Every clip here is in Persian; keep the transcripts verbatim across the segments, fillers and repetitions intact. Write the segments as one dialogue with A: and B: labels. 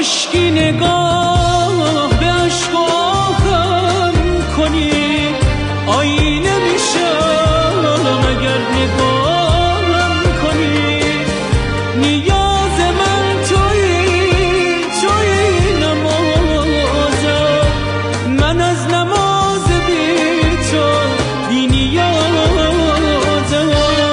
A: کاشکی نگاه به عشق آهم کنی، آینه میشم اگر نگاهم کنی. نیاز من تویی، تویی نمازم، من از نماز بی تو بی نیازم.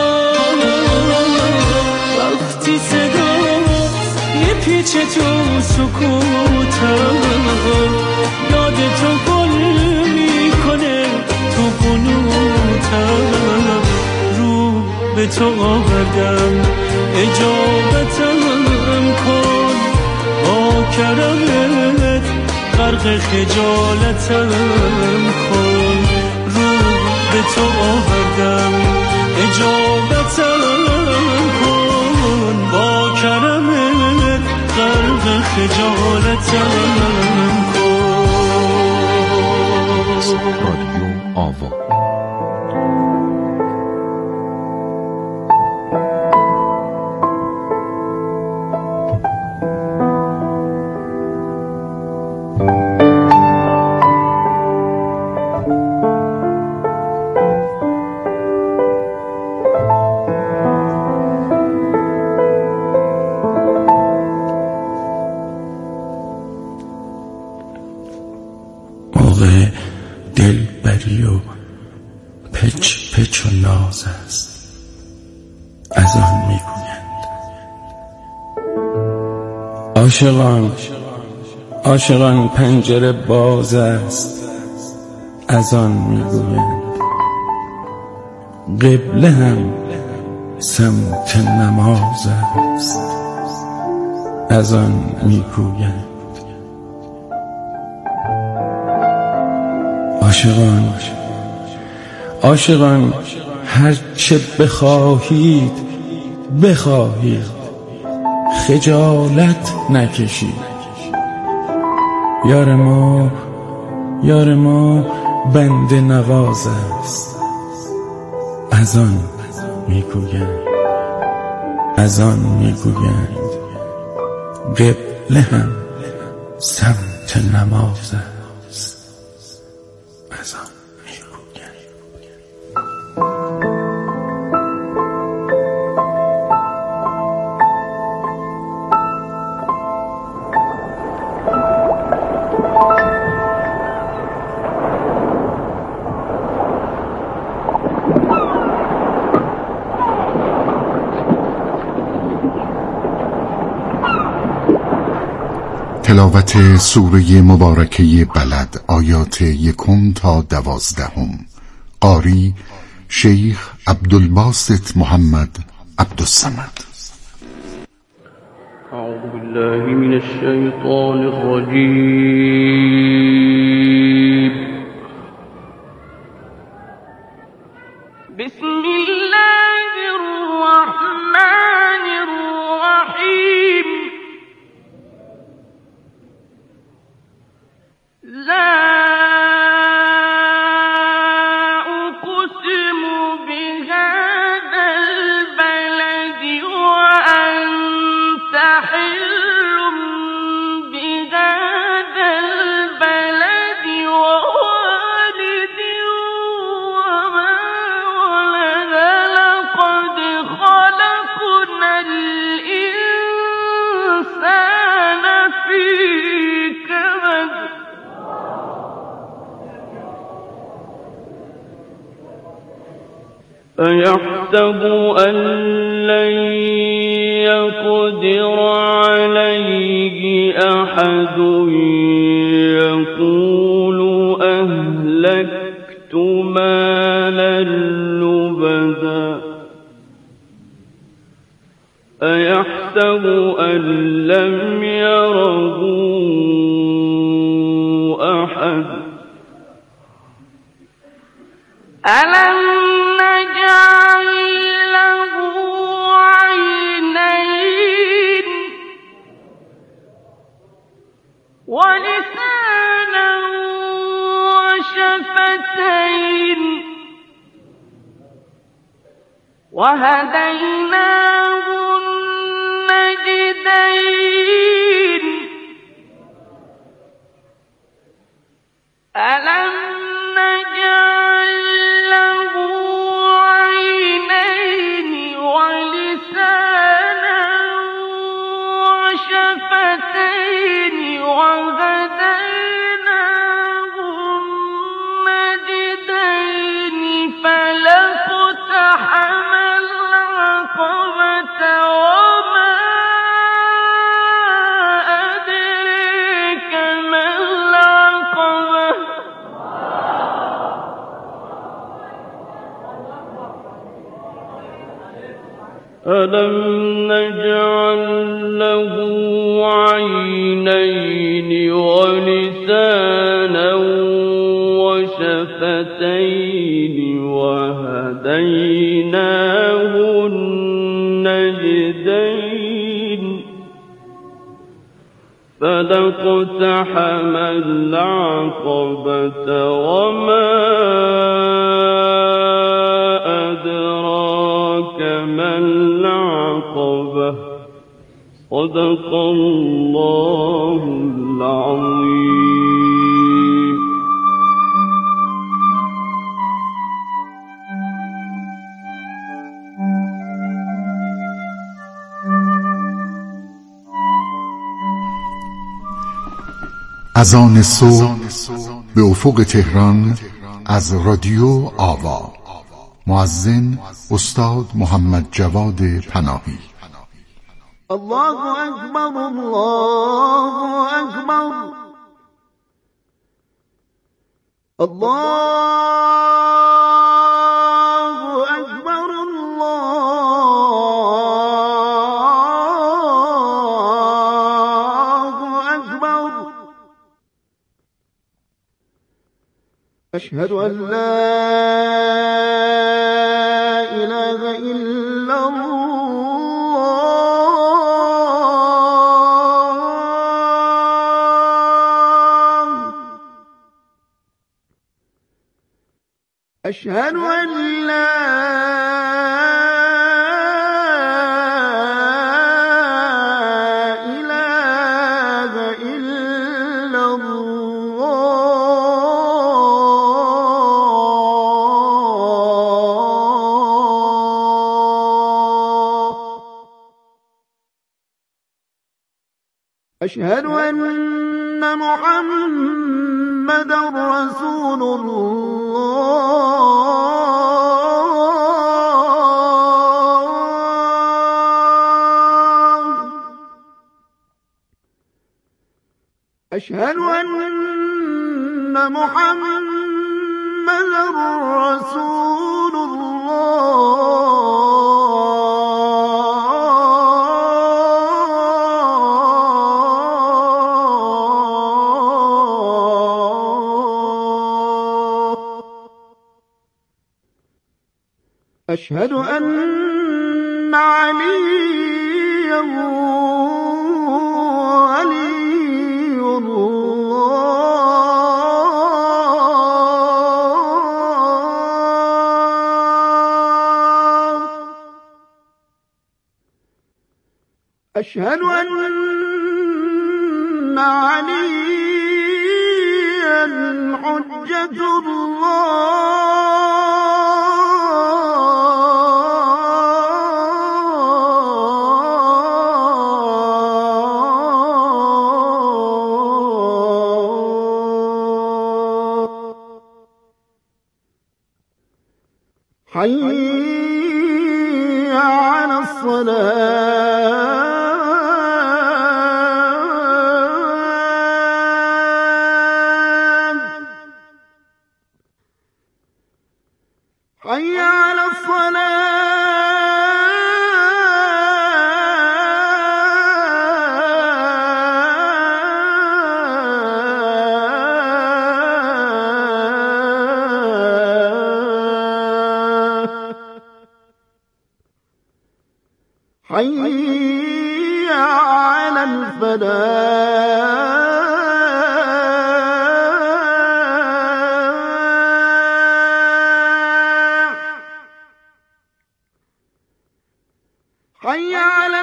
A: وقتی صدا میپیچه تو سکوتم، یاد تو گل میکنه تو قنوتم. رو به تو آوردم اجابتم کن، با کرمت غرق خجالتم کن. رو به تو آوردم اجابتم کن، با کرمت غرق خجالتم کن.
B: رادیو آوا.
C: موقع دل بری و پچ پچ و ناز است، از آن میگویند. عاشقان عاشقان پنجره باز است، از آن میگویند. قبله هم سمت نماز است، از آن میگویند. عاشقان عاشقان هر چه بخواهید بخواهید، خجالت نکشید. یار ما یار ما بنده نواز است، از آن میگویند. از آن میگویند. قبله هم سمت نماز است، از آن میگویند.
B: تلاوت سوره مبارکه بلد، آیات یکم تا دوازدهم. قاری شیخ عبدالباسط محمد عبدالصمد.
A: اعوذ بالله من الشیطان الرجیم. بسم الله الرحمن الرحیم. لا أقسم بهذا البلد وأنت حل بهذا البلد ووالد وما ولد. لقد خلقنا الإنسان في كبد. أيحسب أن لن يقدر عليه أحد، يقول أهلكت مالا لبدا. أيحسب أن لم يره أحد. ألم نجعل له عينين ولسانا وشفتين وهديناه النجدين. ألم نجعل له عينين ولسانا وشفتين وهديناه النجدين فلاقتحم العقبة وما أدراك ما العقبة صدق الله العظيم.
B: اذان صبح به افق تهران از رادیو آوا. مؤذن استاد محمد جواد پناهی.
D: الله أكبر الله أكبر الله أكبر الله أكبر. أشهد أن لا إله إلا الله. أشهد أن لا إله إلا الله. أشهد أن محمدا رسول الله. أشهد أن محمدا رسول الله. أشهد أن عليا ولي الله. أشهد أن عليا حجة الله. حي على الصلاة. حي على الصلاة. حي على الفلاح. حي على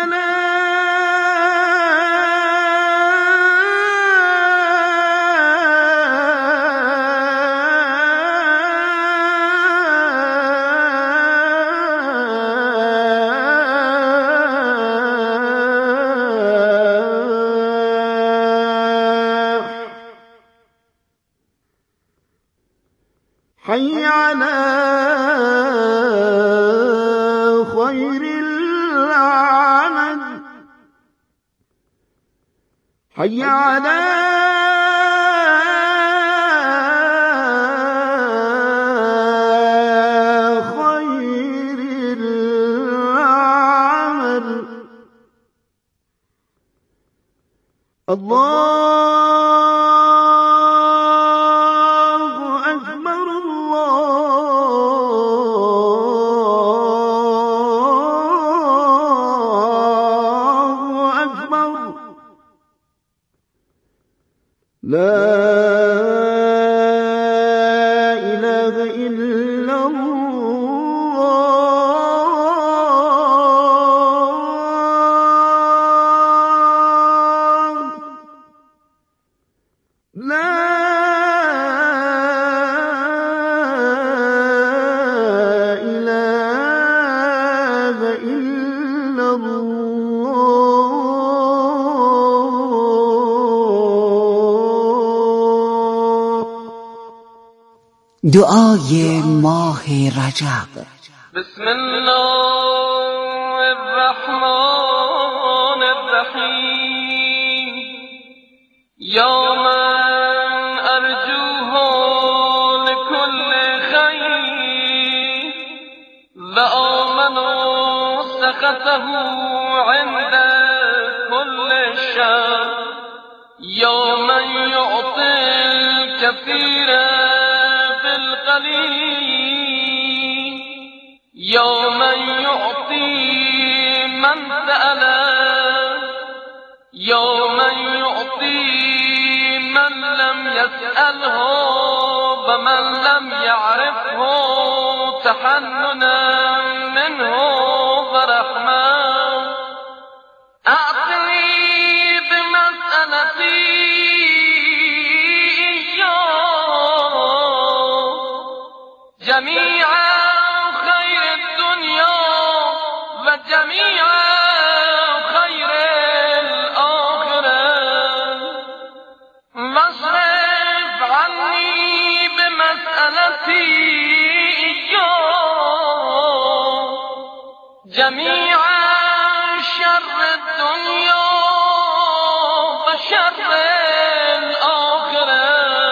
D: الفلاح. حي على خير العمل. حي على خير العمل. الله اکبر الله اکبر لا اله الا الله لا اله الا الله.
E: دعای ماه رجب.
A: بسم الله الرحمن الرحیم. یا من ارجوه لكل خیر و آمن سخطه عند كل شر. یا من یعطی الكثیر بالقلیل. یا من یعطی من سأله. یا من یعطی من لم يسأله و من لم يعرفه تحننا منه ورحمة. أعطني بمسألتي جميع خير الدنيا وجميع خير الآخرة. واصرف عني بمسألتي جميع شر الدنيا وشر الآخرة.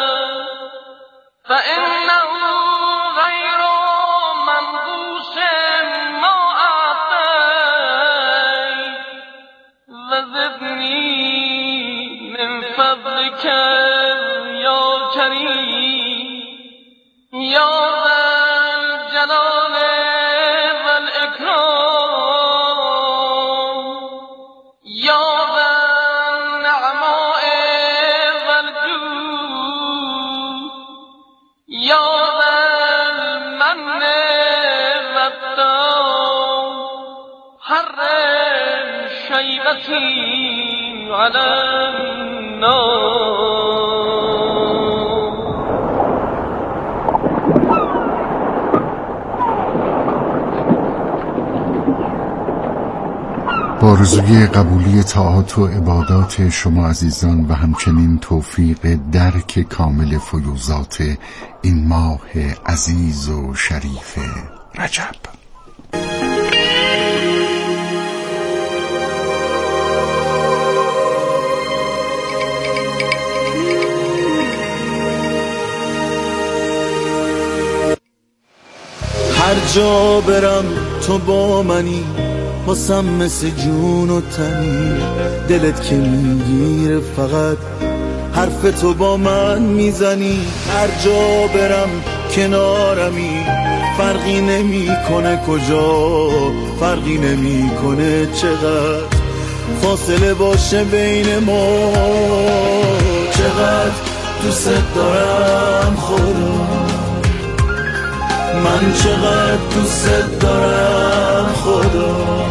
A: فإنه غير منقوص ما أعطيت. وزدني من فضلك يا كريم يا ذا الجلال والإكرام يا ذا النعماء والجود يا ذا المن والطاعة. حرم شيبتي على النار.
B: با آرزوی قبولی طاعات و عبادات شما عزیزان و همچنین توفیق درک کامل فیوضات این ماه عزیز و شریف رجب.
F: هر جا برم تو با منی، واسم مثل جون و تنی. دلت که میگیره فقط حرف تو با من میزنی. هر جا برم کنارمی، فرقی نمیکنه کجا، فرقی نمیکنه چقدر فاصله باشه بین ما. چقدر دوست دارم خدا، من چقدر دوست دارم خدا.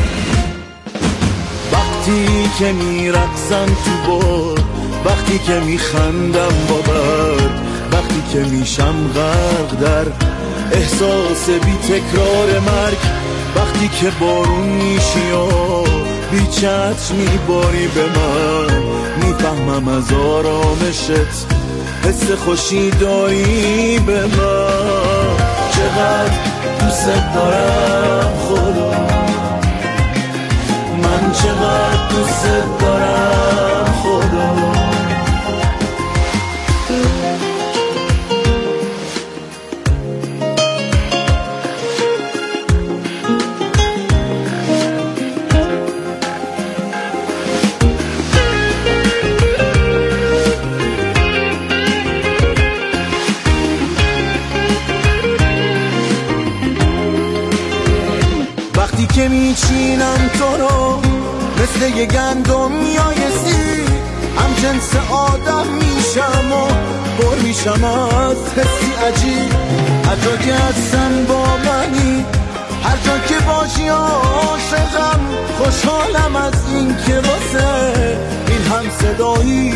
F: وقتی که میرقصم تو باد، وقتی که میخندم با برد، وقتی که میشم غرق در احساس بی تکرار مرگ. وقتی که بارون میشی و بی چتر میباری به من، میفهمم از آرامشت حس خوشی داری به من. چقدر دوست دارم خدا، من چقدر دوست دارم خدا. وقتی که میچینم تو رو مثل یه گندم میایسی، هم جنس آدم میشم و بر میشم از حسی عجیب. هر جا که هستم با منی، هر جا که باشی عاشقم، خوشحالم از این که واسه این هم صدایی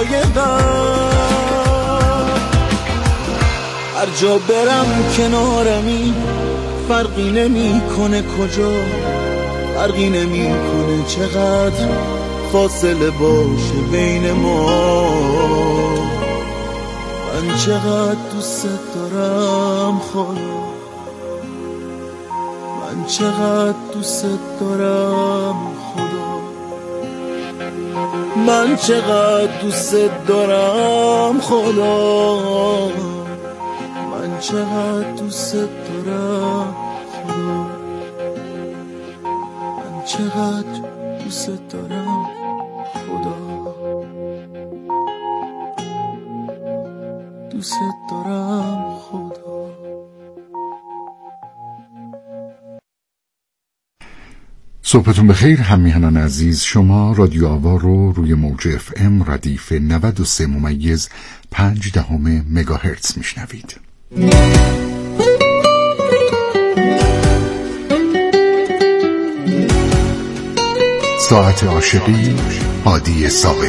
F: لایقم. هر جا برم کنارمی، فرقی نمی کنه کجا، فرقی نمی کنه چقدر فاصله باشه بین ما. من چقدر دوست دارم خدا، من چقدر دوست دارم خدا، من چقدر دوست دارم خدا، من چقدر دوست دارم خدا، من چقدر دوست دارم خدا، دوست دارم خدا.
B: صبحتون بخیر همیهنان عزیز. شما رادیو آوا رو روی موج اف ام ردیف نود و سه ممیز پنج دهم مگاهرتز میشنوید. ساعت عاشقی، هادی صابری.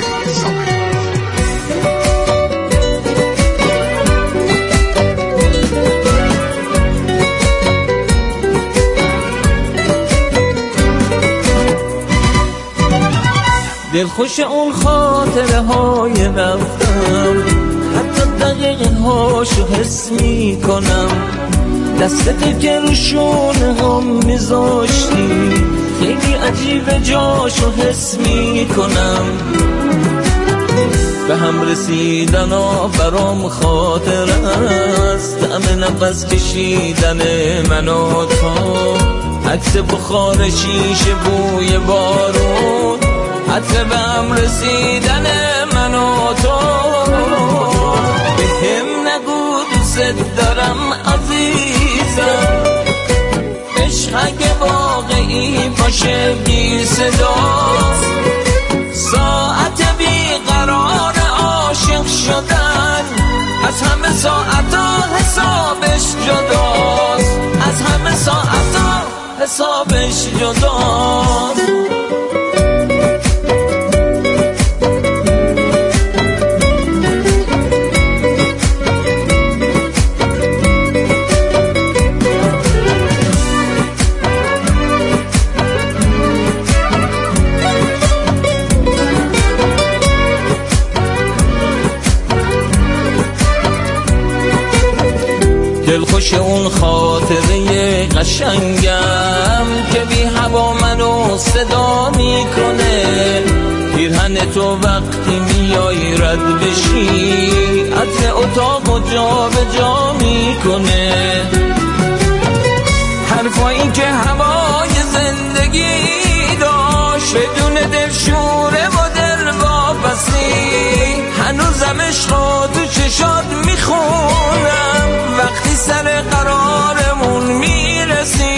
G: دلخوش اون خاطره های رفتم، حتی دقیقه هاشو حس می کنم. دستت که رو شونه هم میذاشتی، خیلی عجیب جاشو حس می کنم. به هم رسیدن ها برام خاطر است، طعم نفس کشیدن من و تو، عکس بخار شیشه بوی بارون، حتی به هم رسیدن من و تو. به هم نگو دوست دارم عزیزم، عشق اگه واقعی باشه بی صداست، ساعت بیقرار عاشق شدن از همه ساعتا حسابش جداست، از همه ساعتا حسابش جداست. دلخوش اون خاطره قشنگم که بی هوا منو صدا میکنه. پیرهن تو وقتی میای رد بشی، عطر اتاقو جا به جا میکنه. حرفایی که هوای زندگی داشت، بدون دلشوره و دل واپسی، هنوزم عشقا تو چشات میخونم وقتی سر قرارمون میرسی.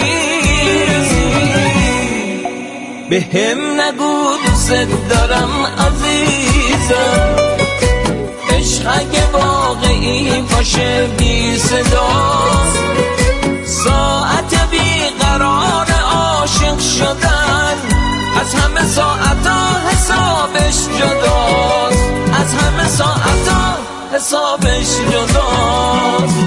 G: به هم نگو دوست دارم عزیزم، عشق اگه واقعی باشه بی صداست، ساعت بیقرار عاشق شدن از همه ساعتا حسابش جداست، از همه ساعتا حسابش جداست.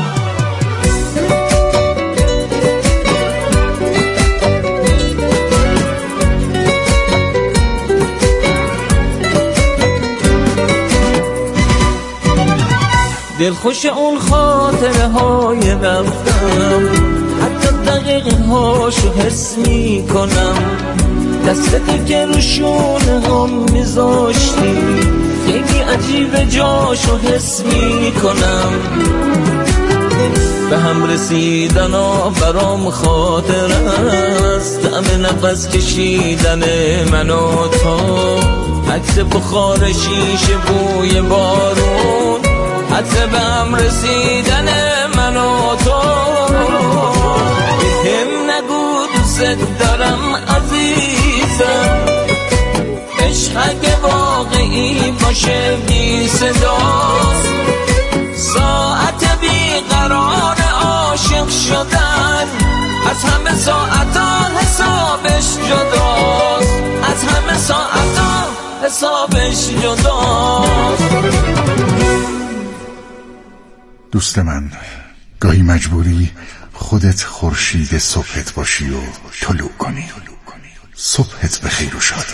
G: دلخوش اون خاطره های رفتم، حتی دقیقه هاشو حس می کنم. دستت که رو شونه هم میذاشتی، خیلی عجیب جاشو حس می کنم. به هم رسیدن ها برام خاطر است، طعم نفس کشیدن من و تو، عکس بخار شیشه بوی بارون، حتی به هم رسیدن من و تو. به هم نگو دوست دوست دارم عزیزم. عشق اگه واقعی باشه بی صداست، ساعت بیقرار عاشق شدن از همه ساعتا حسابش جداست، از همه ساعتا حسابش جداست.
B: دوست من، گاهی مجبوری خودت خورشید صبحت باشی و طلوع کنی. صبحت به خیر و شادی.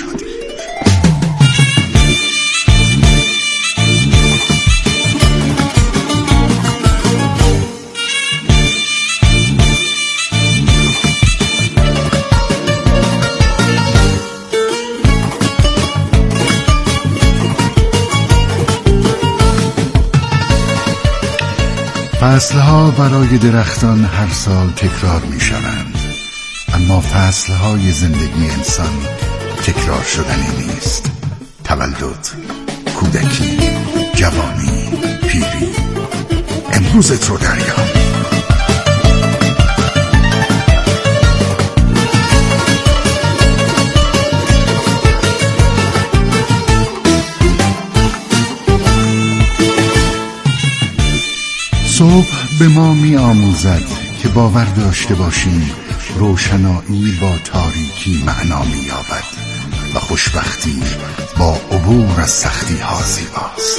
B: فصلها برای درختان هر سال تکرار می شوند، اما فصلهای زندگی انسان تکرار شدنی نیست. تولد، کودکی، جوانی، پیری، امروزت رو دریاب. صبح به ما می آموزد که باور داشته باشیم روشنایی با تاریکی معنا می یابد و خوشبختی با عبور از سختی ها زیباست.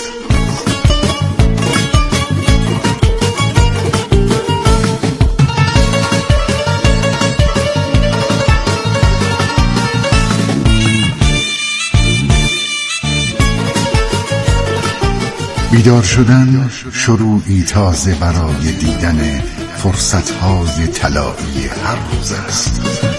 B: بیدار شدن شروعی تازه برای دیدن فرصت‌های طلایی هر روز است.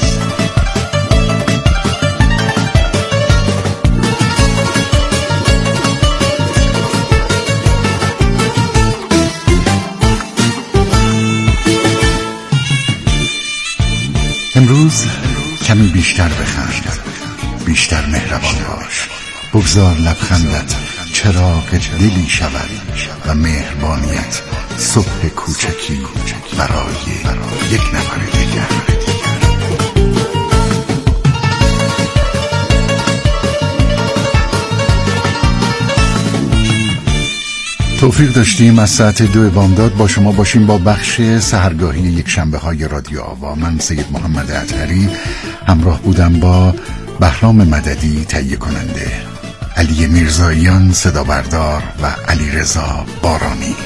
B: امروز کمی بیشتر بخند، بیشتر مهربان باش، بگذار لبخندت چراغ دلی شود و مهربانیت صبح کوچکی برای یک نفر دیگر. توفیق داشتیم از ساعت دو بامداد با شما باشیم با بخش سحرگاهی یک شنبه های رادیو آوا. من سید محمد اطهری همراه بودم با بهرام مددی تهیه کننده، علی میرزاییان صدا بردار و علی رضا بارانی.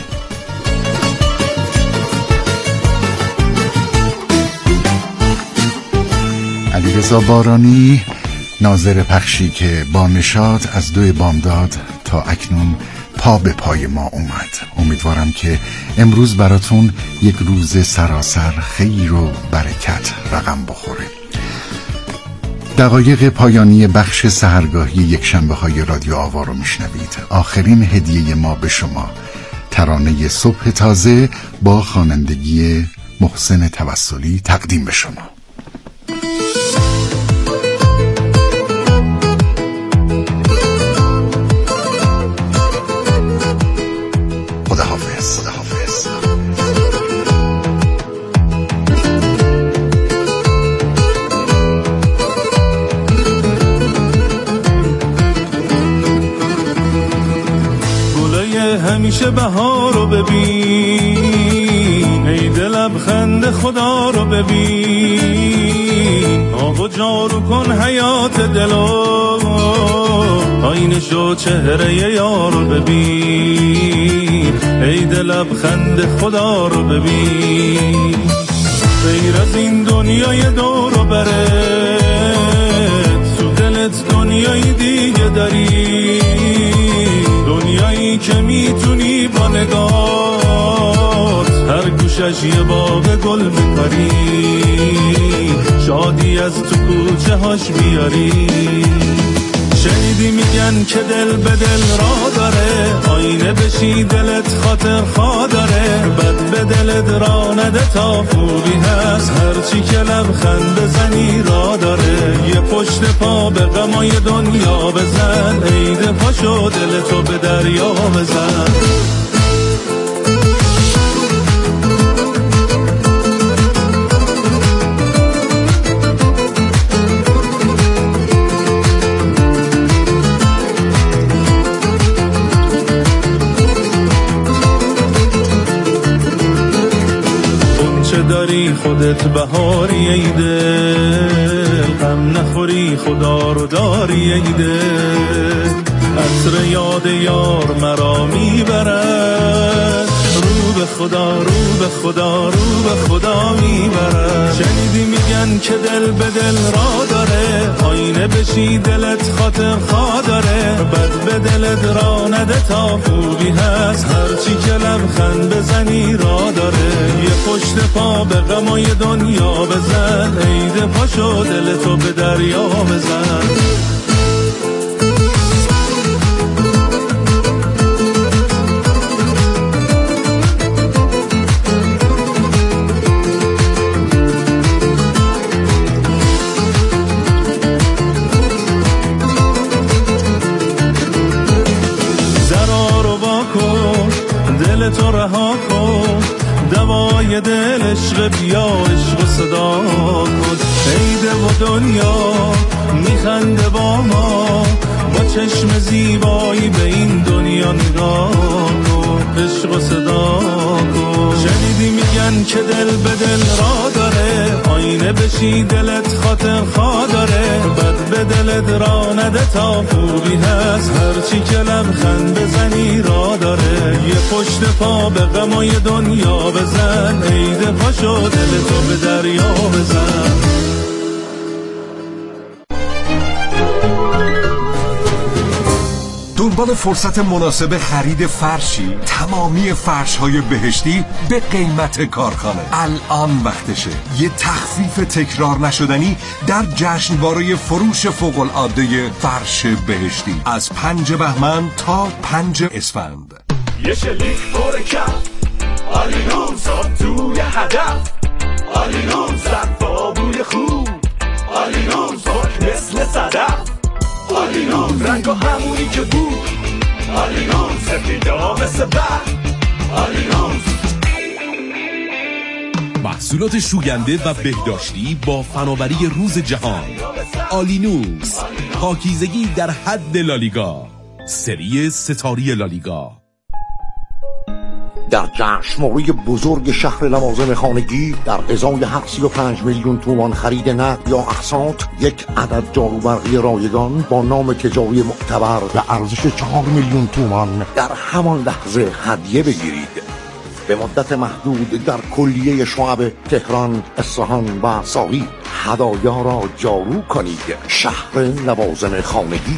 B: علی رضا بارانی ناظر پخشی که با نشاط از دو بامداد تا اکنون پا به پای ما اومد. امیدوارم که امروز براتون یک روز سراسر خیر و برکت رقم بخوره. دقایق پایانی بخش سحرگاهی یک شنبه های رادیو آوا رو میشنوید. آخرین هدیه ما به شما، ترانه صبح تازه با خوانندگی محسن توسلی تقدیم به شما. خداحافظ. خداحافظ.
H: همیشه بهار رو ببین، ای دل لبخند خدا رو ببین، آب و جارو کن حیات دلو، آینه شو چهره یار رو ببین، ای دل لبخند خدا رو ببین. غیر از این دنیای دور و بره، تو دلت دنیای دیگه داری، دنیایی که میتونی با نگات هر گوشش یه باغ گل میکاری، شادی از تو کوچه هاش بیاری. شنیدی میگن که دل به دل را داره، آینه بشی دلت خاطر خواه داره، بد به دلت را نده تا خوبی هست، هرچی که لبخند بزنی را داره. یه پشت پا به غمای دنیا بزن، عید پاشو دلتو به دریا بزن. خودت بهاری ای دل، غم نخوری خدا رو داری ای دل. عطر یاد یار مرا میبرد، رو به خدا رو به خدا رو به خدا میبرد. شنیدی میگن که دل به دل را داره، آینه بشی دلت خاطر خواه داره. بد به دلت را نده تا خوبی هست، هرچی که لبخند بزنی را داره. یه پشت پا به غمای دنیا بزن، عید پاشو دلتو به دریا بزن. تو رها کن، دوای دل عشق بیا عشق صدا کن. عیده و دنیا میخنده با ما، با چشم زیبایی به این دنیا نگاه کن. عشق صدا کن. شنیدی میگن که دل به دل را داره، آینه بشی دلت خاطر خواه داره. بد به دلت را نده تا خوبی هست، هرچی که لبخند بزنی را داره. یه پشت پا به غمای دنیا بزن، عید پاشو دلتو به دریا بزن.
I: دنبال فرصت مناسب خرید فرشی؟ تمامی فرش های بهشتی به قیمت کارخانه. الان وقتشه یه تخفیف تکرار نشدنی در جشنواره فروش فوق العاده فرش بهشتی از پنج بهمن تا پنج اسفند.
J: یه شلیک پر کف، آلینون ساب توی هدف، آلینون زد با بوی خوب، آلینون پاک مثل صدف، آلینون رنگ و همونی که بود، آلینون سفیدا مثل برق، آلینون.
K: محصولات شوینده و بهداشتی با فناوری روز جهان. آلینوس، پاکیزگی در حد لالیگا، سری ستاری لالیگا.
L: در جشنواره بزرگ شهر لوازم خانگی در ازای هر سی و پنج میلیون تومان خرید نقد یا اقساط، یک عدد جاروبرقی رایگان با نام تجاری معتبر به ارزش چهار میلیون تومان در همان لحظه هدیه بگیرید. به مدت محدود در کلیه شعب تهران، اصفهان و ساقی هدایا را جارو کنید. شهر لوازم خانگی.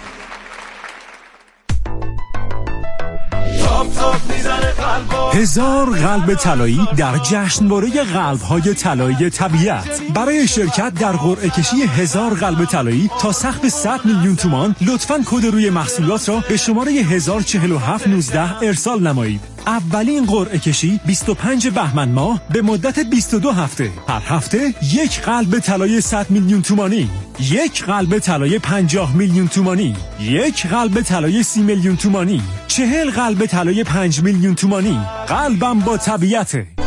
M: هزار قلب طلایی در جشنواره قلب‌های طلایی طبیعت. برای شرکت در قرعه کشی هزار قلب طلایی تا سقف صد میلیون تومان لطفاً کد روی محصولات را به شماره هزار و چهل و هفت نوزده ارسال نمایید. اولین قرعه کشی بیست و پنج بهمن ماه به مدت بیست و دو هفته. هر هفته یک قلب طلای صد میلیون تومانی، یک قلب طلای پنجاه میلیون تومانی، یک قلب طلای سی میلیون تومانی، چهل قلب طلای پنج میلیون تومانی. قلبم با طبیعته.